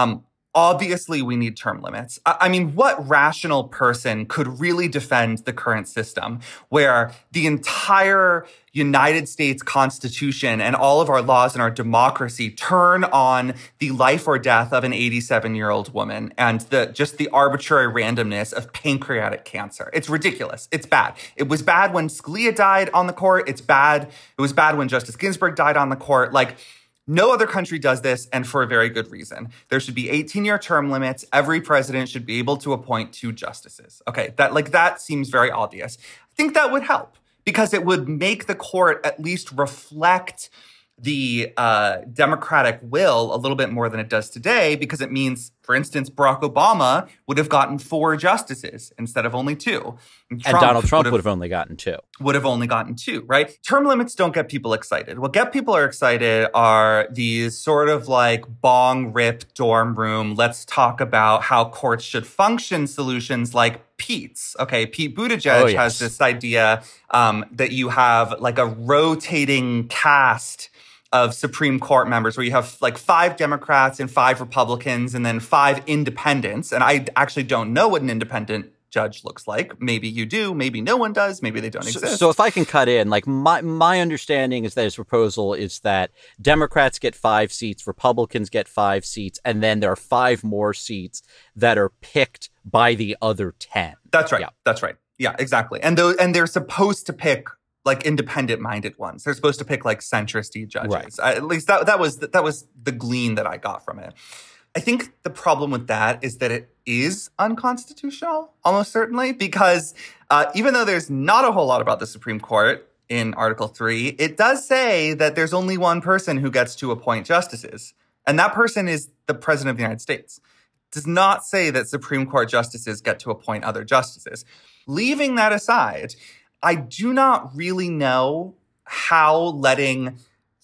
Obviously, we need term limits. I mean, what rational person could really defend the current system where the entire United States Constitution and all of our laws and our democracy turn on the life or death of an 87-year-old woman and the arbitrary randomness of pancreatic cancer? It's ridiculous. It's bad. It was bad when Scalia died on the court. It was bad when Justice Ginsburg died on the court. Like, no other country does this, and for a very good reason. There should be 18-year term limits. Every president should be able to appoint 2 justices. Okay, that seems very obvious. I think that would help because it would make the court at least reflect the democratic will a little bit more than it does today, because it means, for instance, Barack Obama would have gotten 4 justices instead of only 2. And Donald Trump would have only gotten 2. Would have only gotten 2, right? Term limits don't get people excited. What get people excited are these sort of like bong rip dorm room, let's talk about how courts should function solutions like Pete's. Okay, Pete Buttigieg has this idea that you have like a rotating cast of Supreme Court members where you have like 5 Democrats and 5 Republicans and then 5 independents. And I actually don't know what an independent judge looks like. Maybe you do. Maybe no one does. Maybe they don't exist. So if I can cut in, like my understanding is that his proposal is that Democrats get 5 seats, Republicans get 5 seats, and then there are 5 more seats that are picked by the other 10. That's right. Yeah. That's right. Yeah, exactly. And they're supposed to pick like independent-minded ones. They're supposed to pick like centrist-y judges. Right. At least that was the glean that I got from it. I think the problem with that is that it is unconstitutional, almost certainly, because even though there's not a whole lot about the Supreme Court in Article 3, it does say that there's only one person who gets to appoint justices, and that person is the President of the United States. It does not say that Supreme Court justices get to appoint other justices. Leaving that aside, I do not really know how letting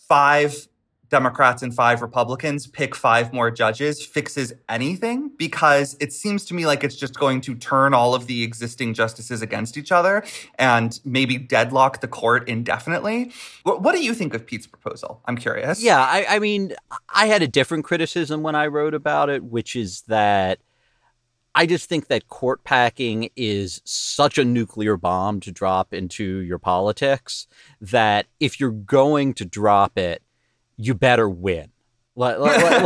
5 Democrats and 5 Republicans pick 5 more judges fixes anything, because it seems to me like it's just going to turn all of the existing justices against each other and maybe deadlock the court indefinitely. What do you think of Pete's proposal? I'm curious. Yeah, I mean, I had a different criticism when I wrote about it, which is that I just think that court packing is such a nuclear bomb to drop into your politics that if you're going to drop it, you better win. Like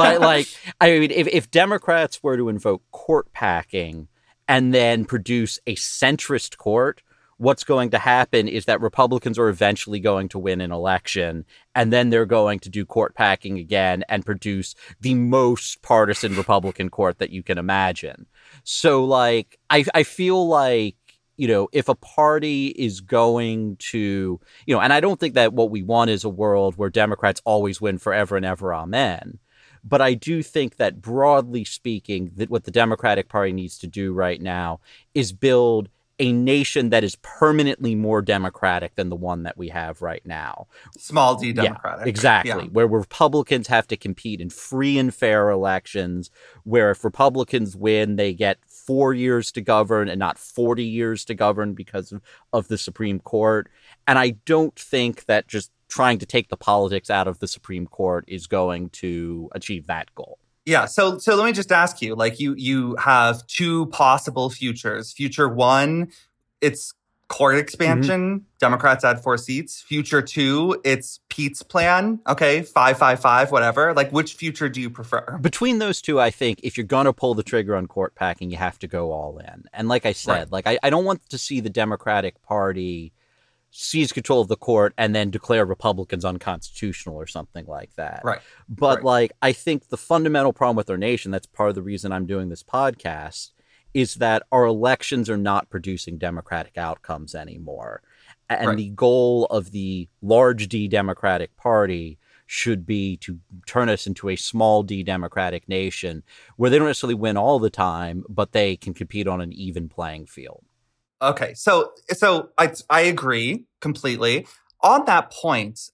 I mean, if Democrats were to invoke court packing and then produce a centrist court, what's going to happen is that Republicans are eventually going to win an election, and then they're going to do court packing again and produce the most partisan Republican court that you can imagine. So, like, I feel like, you know, if a party is going to, you know, and I don't think that what we want is a world where Democrats always win forever and ever, amen. But I do think that, broadly speaking, that what the Democratic Party needs to do right now is build a nation that is permanently more democratic than the one that we have right now. Small d democratic. Yeah, exactly. Yeah. Where Republicans have to compete in free and fair elections, where if Republicans win, they get 4 years to govern and not 40 years to govern because of the Supreme Court. And I don't think that just trying to take the politics out of the Supreme Court is going to achieve that goal. Yeah. So let me just ask you, like, you have 2 possible futures. Future 1, it's court expansion. Mm-hmm. Democrats add 4 seats. Future 2, it's Pete's plan. Okay. 5-5-5, whatever. Like, which future do you prefer? Between those 2, I think if you're going to pull the trigger on court packing, you have to go all in. And like I said, like, I don't want to see the Democratic Party seize control of the court and then declare Republicans unconstitutional or something like that. Right. But like, I think the fundamental problem with our nation, that's part of the reason I'm doing this podcast, is that our elections are not producing democratic outcomes anymore. And the goal of the large D Democratic Party should be to turn us into a small d democratic nation where they don't necessarily win all the time, but they can compete on an even playing field. Okay, so I agree completely. On that point,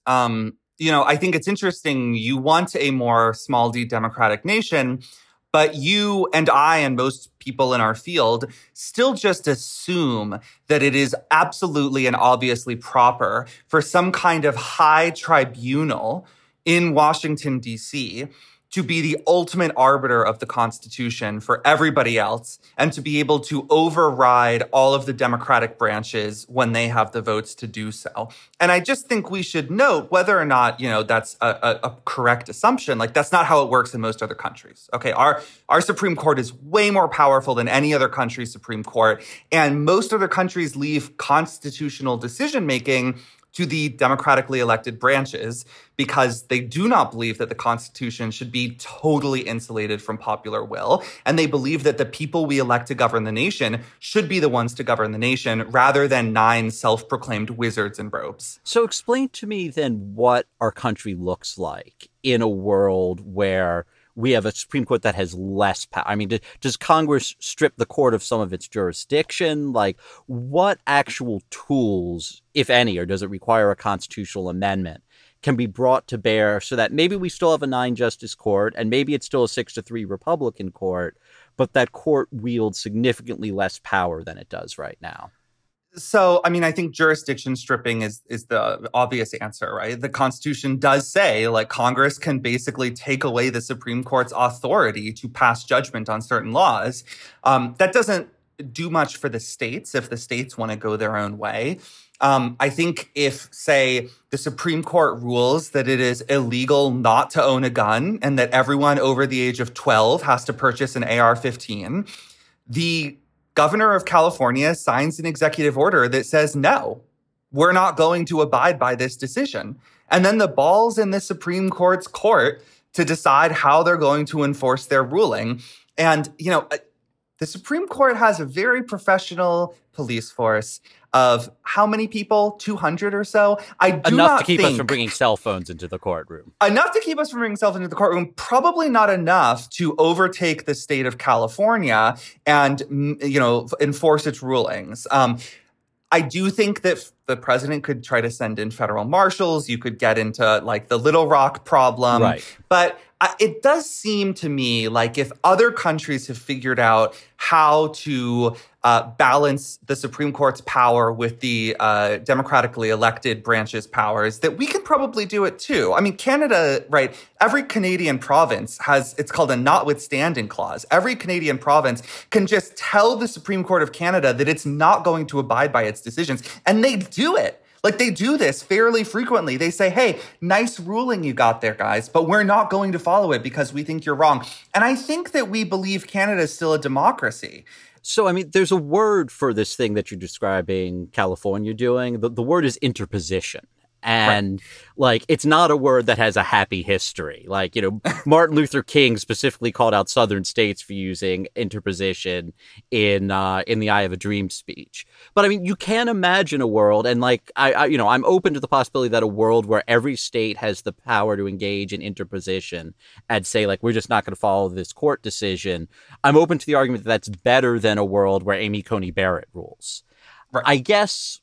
I think it's interesting. You want a more small d democratic nation, but you and I and most people in our field still just assume that it is absolutely and obviously proper for some kind of high tribunal in Washington, D.C., to be the ultimate arbiter of the Constitution for everybody else and to be able to override all of the Democratic branches when they have the votes to do so. And I just think we should note whether or not, that's a correct assumption. Like, that's not how it works in most other countries. Okay, our Supreme Court is way more powerful than any other country's Supreme Court. And most other countries leave constitutional decision-making to the democratically elected branches because they do not believe that the Constitution should be totally insulated from popular will. And they believe that the people we elect to govern the nation should be the ones to govern the nation rather than 9 self-proclaimed wizards in robes. So explain to me then what our country looks like in a world where we have a Supreme Court that has less power. I mean, does Congress strip the court of some of its jurisdiction? Like, what actual tools, if any, or does it require a constitutional amendment, can be brought to bear so that maybe we still have a 9-justice court and maybe it's still a 6-3 Republican court, but that court wields significantly less power than it does right now? So, I mean, I think jurisdiction stripping is the obvious answer, right? The Constitution does say, like, Congress can basically take away the Supreme Court's authority to pass judgment on certain laws. That doesn't do much for the states if the states want to go their own way. I think if, say, the Supreme Court rules that it is illegal not to own a gun and that everyone over the age of 12 has to purchase an AR-15, the Governor of California signs an executive order that says, no, we're not going to abide by this decision. And then the ball's in the Supreme Court's court to decide how they're going to enforce their ruling. And, the Supreme Court has a very professional police force of how many people? 200 or so? Enough to keep us from bringing cell phones into the courtroom. Enough to keep us from bringing cell phones into the courtroom. Probably not enough to overtake the state of California and, enforce its rulings. I do think that the president could try to send in federal marshals. You could get into the Little Rock problem. Right. But it does seem to me like if other countries have figured out how to balance the Supreme Court's power with the democratically elected branch's powers, that we can probably do it too. I mean, Canada, right? Every Canadian province it's called a notwithstanding clause. Every Canadian province can just tell the Supreme Court of Canada that it's not going to abide by its decisions, and they do it. They do this fairly frequently. They say, hey, nice ruling you got there, guys, but we're not going to follow it because we think you're wrong. And I think that we believe Canada is still a democracy. So, I mean, there's a word for this thing that you're describing California doing. The word is interposition. And it's not a word that has a happy history. Martin Luther King specifically called out Southern states for using interposition in the Eye of a Dream speech. But I mean, you can imagine a world, and I'm open to the possibility that a world where every state has the power to engage in interposition and say, we're just not going to follow this court decision. I'm open to the argument that that's better than a world where Amy Coney Barrett rules. Right. I guess.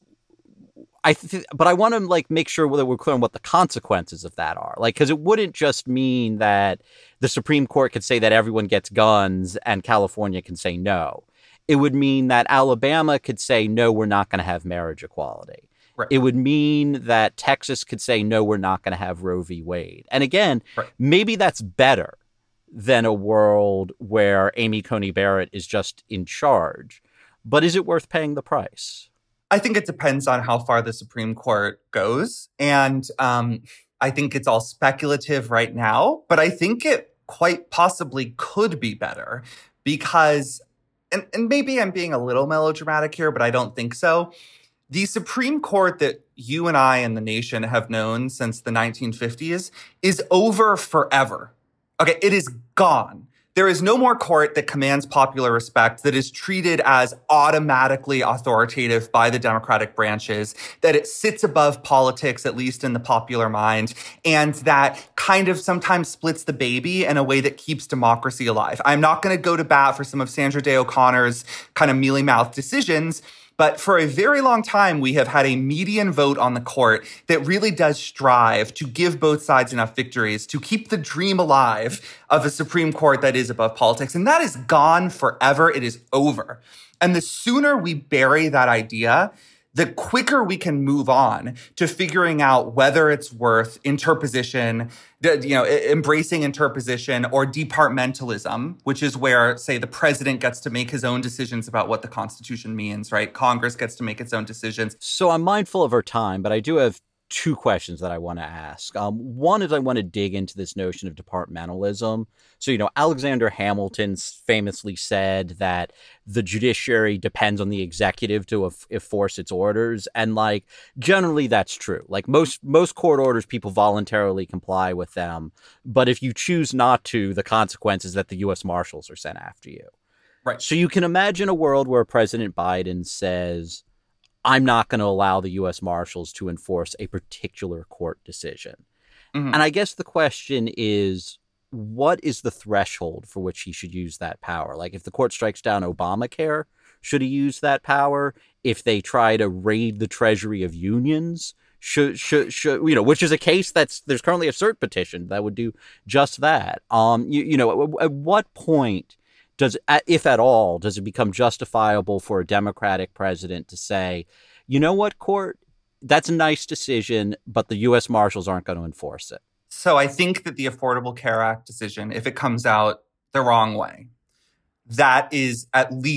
But I want to make sure that we're clear on what the consequences of that are. Because it wouldn't just mean that the Supreme Court could say that everyone gets guns and California can say no. It would mean that Alabama could say, no, we're not going to have marriage equality. Right. It would mean that Texas could say, no, we're not going to have Roe v. Wade. And again, maybe that's better than a world where Amy Coney Barrett is just in charge. But is it worth paying the price? I think it depends on how far the Supreme Court goes. And I think it's all speculative right now, but I think it quite possibly could be better because, and maybe I'm being a little melodramatic here, but I don't think so. The Supreme Court that you and I and the nation have known since the 1950s is over forever. Okay, it is gone. There is no more court that commands popular respect, that is treated as automatically authoritative by the democratic branches, that it sits above politics, at least in the popular mind, and that kind of sometimes splits the baby in a way that keeps democracy alive. I'm not going to go to bat for some of Sandra Day O'Connor's kind of mealy-mouthed decisions, but for a very long time, we have had a median vote on the court that really does strive to give both sides enough victories to keep the dream alive of a Supreme Court that is above politics. And that is gone forever. It is over. And the sooner we bury that idea, the quicker we can move on to figuring out whether it's worth interposition, embracing interposition or departmentalism, which is where, say, the president gets to make his own decisions about what the Constitution means, right? Congress gets to make its own decisions. So I'm mindful of our time, but I do have two questions that I want to ask. One is I want to dig into this notion of departmentalism. So, Alexander Hamilton famously said that the judiciary depends on the executive to enforce its orders. And generally that's true. Most court orders, people voluntarily comply with them. But if you choose not to, the consequence is that the U.S. Marshals are sent after you. Right. So you can imagine a world where President Biden says, I'm not going to allow the U.S. Marshals to enforce a particular court decision. Mm-hmm. And I guess the question is, what is the threshold for which he should use that power? If the court strikes down Obamacare, should he use that power? If they try to raid the treasury of unions, should which is a case there's currently a cert petition that would do just that. At what point if at all, does it become justifiable for a Democratic president to say, you know what, court, that's a nice decision, but the U.S. Marshals aren't going to enforce it? So I think that the Affordable Care Act decision, if it comes out the wrong way, that's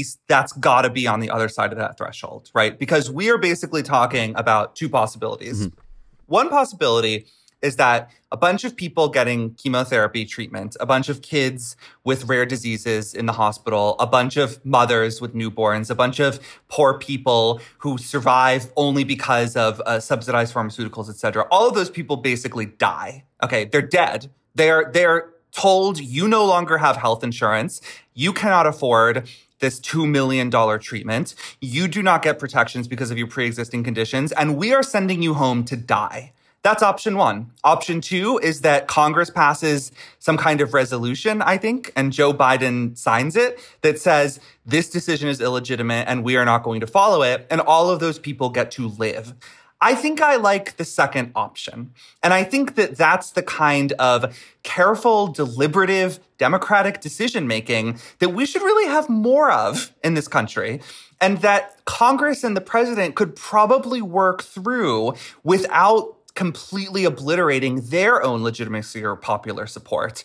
got to be on the other side of that threshold, right? Because we are basically talking about two possibilities. Mm-hmm. One possibility is that a bunch of people getting chemotherapy treatment, a bunch of kids with rare diseases in the hospital, a bunch of mothers with newborns, a bunch of poor people who survive only because of subsidized pharmaceuticals, et cetera. All of those people basically die. Okay, they're dead. They're told you no longer have health insurance. You cannot afford this $2 million treatment. You do not get protections because of your pre-existing conditions, and we are sending you home to die. That's option one. Option two is that Congress passes some kind of resolution, I think, and Joe Biden signs it that says this decision is illegitimate and we are not going to follow it, and all of those people get to live. I think I like the second option. And I think that that's the kind of careful, deliberative, democratic decision-making that we should really have more of in this country, and that Congress and the president could probably work through without completely obliterating their own legitimacy or popular support.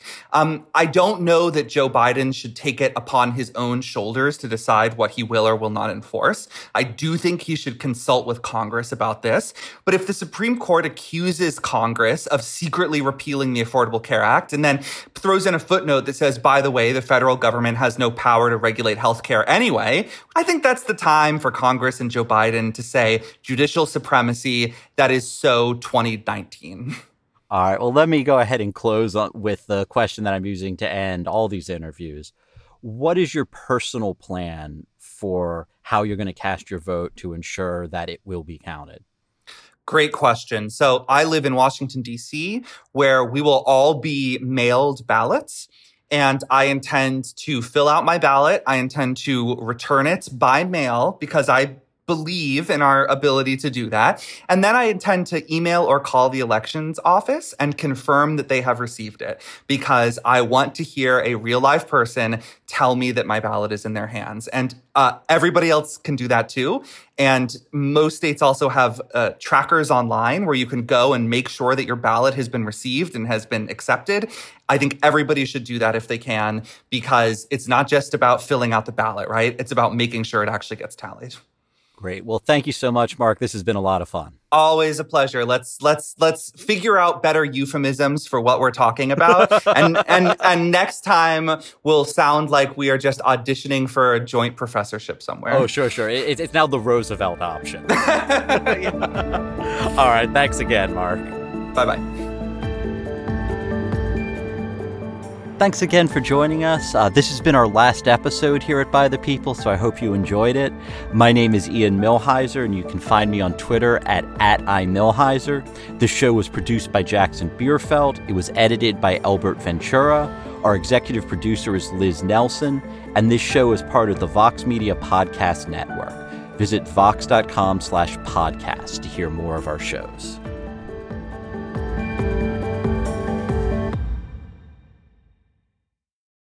I don't know that Joe Biden should take it upon his own shoulders to decide what he will or will not enforce. I do think he should consult with Congress about this. But if the Supreme Court accuses Congress of secretly repealing the Affordable Care Act and then throws in a footnote that says, by the way, the federal government has no power to regulate healthcare anyway, I think that's the time for Congress and Joe Biden to say judicial supremacy, that is so 2019. All right. Well, let me go ahead and close with the question that I'm using to end all these interviews. What is your personal plan for how you're going to cast your vote to ensure that it will be counted? Great question. So I live in Washington, D.C., where we will all be mailed ballots. And I intend to fill out my ballot. I intend to return it by mail because I believe in our ability to do that. And then I intend to email or call the elections office and confirm that they have received it, because I want to hear a real life person tell me that my ballot is in their hands. And everybody else can do that too. And most states also have trackers online where you can go and make sure that your ballot has been received and has been accepted. I think everybody should do that if they can, because it's not just about filling out the ballot, right? It's about making sure it actually gets tallied. Great. Well, thank you so much, Mark. This has been a lot of fun. Always a pleasure. Let's figure out better euphemisms for what we're talking about. and next time we'll sound like we are just auditioning for a joint professorship somewhere. Oh, sure. It's now the Roosevelt option. Yeah. All right. Thanks again, Mark. Bye-bye. Thanks again for joining us. This has been our last episode here at By the People, so I hope you enjoyed it. My name is Ian Millhiser, and you can find me on Twitter at @imillhiser. This show was produced by Jackson Bierfeld. It was edited by Albert Ventura. Our executive producer is Liz Nelson, and this show is part of the Vox Media Podcast Network. Visit vox.com/podcast to hear more of our shows.